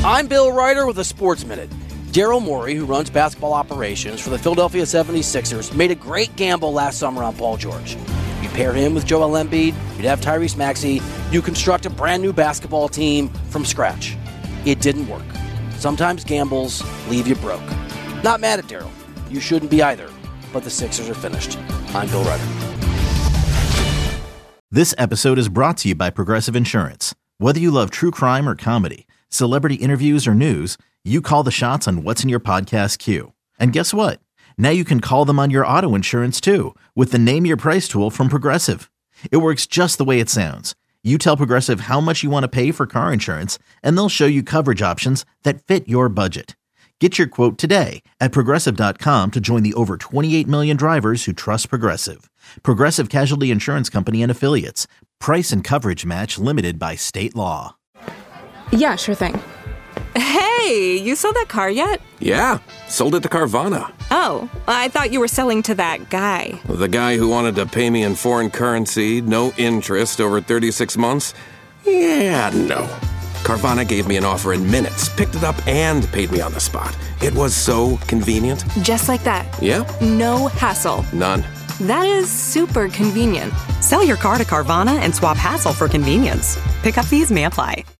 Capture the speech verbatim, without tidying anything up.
I'm Bill Ryder with a Sports Minute. Daryl Morey, who runs basketball operations for the Philadelphia seventy-sixers, made a great gamble last summer on Paul George. You pair him with Joel Embiid, you'd have Tyrese Maxey, you construct a brand new basketball team from scratch. It didn't work. Sometimes gambles leave you broke. Not mad at Daryl. You shouldn't be either. But the Sixers are finished. I'm Bill Ryder. This episode is brought to you by Progressive Insurance. Whether you love true crime or comedy, celebrity interviews or news, you call the shots on what's in your podcast queue. And guess what? Now you can call them on your auto insurance too with the Name Your Price tool from Progressive. It works just the way it sounds. You tell Progressive how much you want to pay for car insurance, and they'll show you coverage options that fit your budget. Get your quote today at Progressive dot com to join the over twenty-eight million drivers who trust Progressive. Progressive Casualty Insurance Company and Affiliates. Price and coverage match limited by state law. Yeah, sure thing. Hey, you sold that car yet? Yeah, sold it to Carvana. Oh, I thought you were selling to that guy. The guy who wanted to pay me in foreign currency, no interest, over thirty-six months? Yeah, no. Carvana gave me an offer in minutes, picked it up, and paid me on the spot. It was so convenient. Just like that. Yeah? No hassle. None. That is super convenient. Sell your car to Carvana and swap hassle for convenience. Pickup fees may apply.